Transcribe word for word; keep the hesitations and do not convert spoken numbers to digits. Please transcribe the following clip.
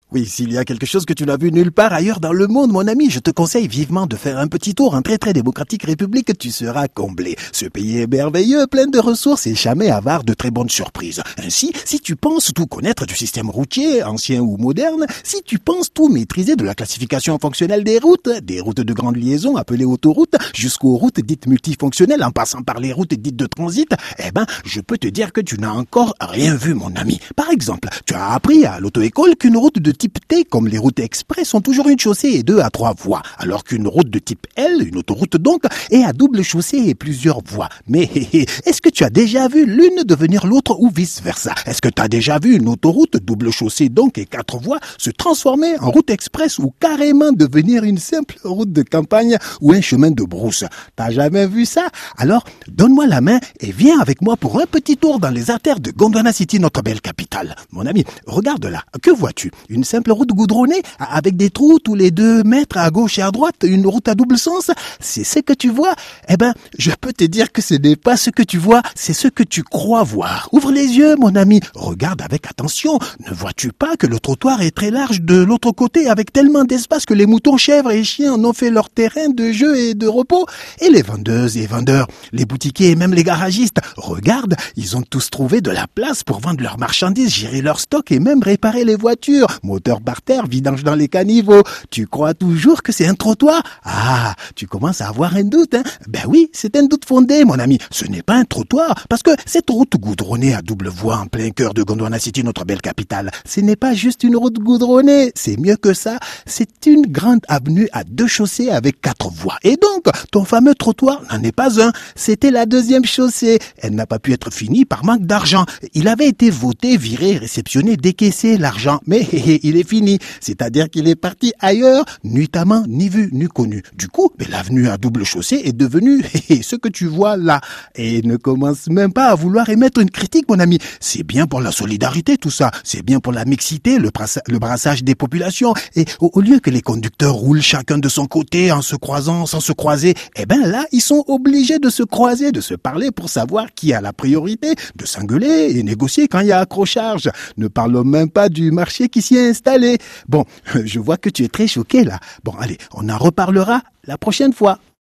Oui, s'il y a quelque chose que tu n'as vu nulle part ailleurs dans le monde, mon ami, je te conseille vivement de faire un petit tour en très très démocratique république, tu seras comblé. Ce pays est merveilleux, plein de ressources et jamais avare de très bonnes surprises. Ainsi, si tu penses tout connaître du système routier, ancien ou moderne, si tu penses tout maîtriser de la classification fonctionnelle des routes, des routes de grande liaison appelées autoroutes, jusqu'aux routes dites multifonctionnelles en passant par les routes dites de transit, eh ben, je peux te dire que tu n'as encore rien vu, mon ami. Par exemple, tu as appris à l'auto-école qu'une route de type T, comme les routes express, ont toujours une chaussée et deux à trois voies, alors qu'une route de type L, une autoroute donc, est à double chaussée et plusieurs voies. Mais est-ce que tu as déjà vu l'une devenir l'autre ou vice-versa? Est-ce que tu as déjà vu une autoroute, double chaussée donc et quatre voies, se transformer en route express ou carrément devenir une simple route de campagne ou un chemin de brousse? T'as jamais vu ça? Alors, donne-moi la main et viens avec moi pour un petit tour dans les artères de Gondwana City, notre belle capitale. Mon ami, regarde là, que vois-tu? Une simple route goudronnée avec des trous tous les deux mètres à gauche et à droite, une route à double sens? C'est ce que tu vois? Eh ben, je peux te dire que ce n'est pas ce que tu vois, c'est ce que tu crois voir. Ouvre les yeux, mon ami. Regarde avec attention. Ne vois-tu pas que le trottoir est très large de l'autre côté avec tellement d'espace que les moutons, chèvres et chiens en ont fait leur terrain de jeu et de repos? Et les vendeuses et vendeurs, les boutiquiers et même les garagistes, regarde, ils ont tous trouvé de la place pour vendre leurs marchandises, gérer leur stock et même réparer les voitures. Moteur par terre, vidange dans les caniveaux. Tu crois toujours que c'est un trottoir? Ah, tu commences à avoir un doute, hein? Ben oui, c'est un doute fondé, mon ami. Ce n'est pas un trottoir, parce que cette route goudronnée à double voie en plein cœur de Gondwana City, notre belle capitale, ce n'est pas juste une route goudronnée, c'est mieux que ça. C'est une grande avenue à deux chaussées avec quatre voies. Et donc, ton fameux trottoir n'en est pas un. C'était la deuxième chaussée. Elle n'a pas pu être finie par manque d'argent. Il avait été voté, viré, réceptionné, décaissé l'argent. Mais il est fini. C'est-à-dire qu'il est parti ailleurs, nuitamment ni vu, ni connu. Du coup, l'avenue à double chaussée est devenue ce que tu vois là. Et ne commence même pas à vouloir émettre une critique, mon ami. C'est bien pour la solidarité, tout ça. C'est bien pour la mixité, le, brassa- le brassage des populations. Et au, au lieu que les conducteurs roulent chacun de son côté en se croisant sans se croiser, eh ben là, ils sont obligés de se croiser, de se parler pour savoir qui a la priorité, de s'engueuler et négocier quand il y a accrochage. Ne parlons même pas du marché qui s'y est installé. Bon, je vois que tu es très choqué là. Bon, allez, on en reparlera la prochaine fois.